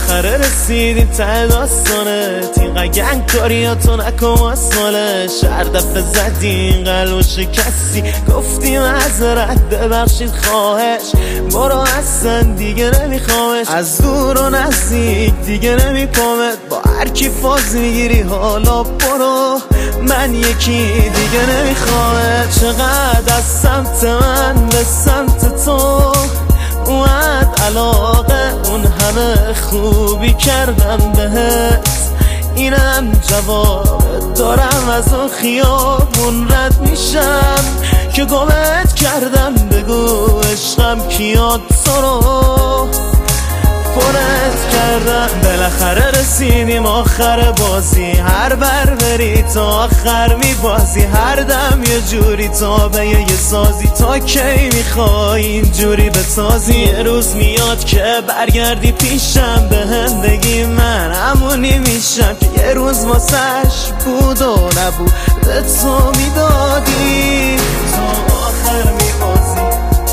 بالاخره رسیدیم ته داستانت، اینقدر گنگ کاریاتو نکن واسمالش. هر دفعه زدیم قلب شکستی، گفتیم معذرت ببخشید خواهش، برو اصلا دیگه نمیخوامش، از دور و نزدیک دیگه نمیپامت، با هر کی فاز میگیری حالا برو، من یکی دیگه نمیخوامت. چقدر از سمت من به سمت تو اومد علاقه، اون همه خوبی کردم بهت، اینم جواب دارم از اون خیابون رد میشم که گمت کردم، بگو عشقم کیاد تو رو پرت کردم. بالاخره رسیدیم آخر بازی، هر بر بری تا آخر میبازی، هر دم یه جوری تا به یه سازی، تا کی میخوای اینجوری بسازی؟ یه روز میاد که برگردی پیشم، به هم بگی من همونی میشم که یه روز واسش بود و نبود، به تو میدادی تا آخر میبازی.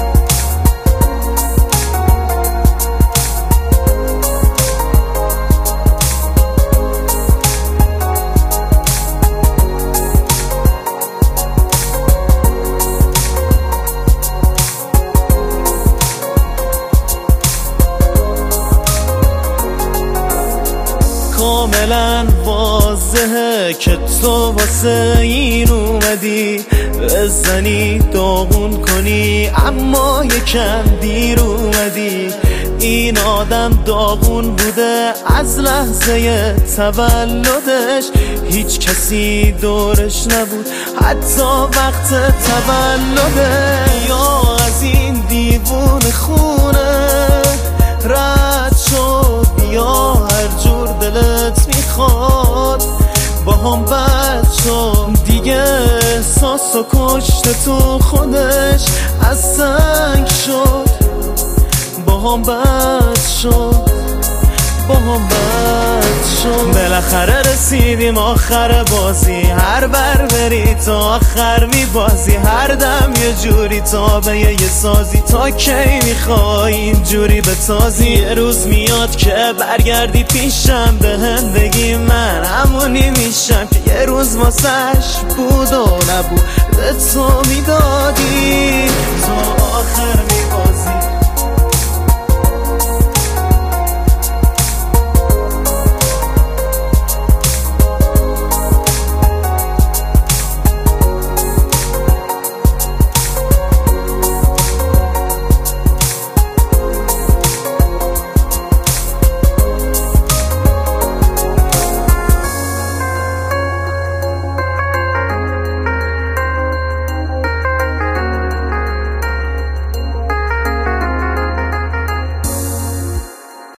کاملا واضحه که تو واسه این اومدی، بزنی داغون کنی، اما یکم دیر اومدی. این آدم داغون بوده از لحظه تولدش، هیچ کسی دورش نبود حتی وقت تولده. یا از این دیوون خونه رد شد، یا هر جور دلت میخواد با هم بد شد، دیگه احساس و کشت تو خودش از سنگ شد، با هم بد شد، با هم بد شد. بالاخره رسیدیم آخر بازی، هر بر بری تا آخر میبازی، هر دم یه جوری تا به یه سازی، تا کی میخوای اینجوری بتازی؟ یه روز میاد که برگردی پیشم، به هم بگی من همونی میشم که یه روز واسش بود و نبود، به تو میدادی تا آخر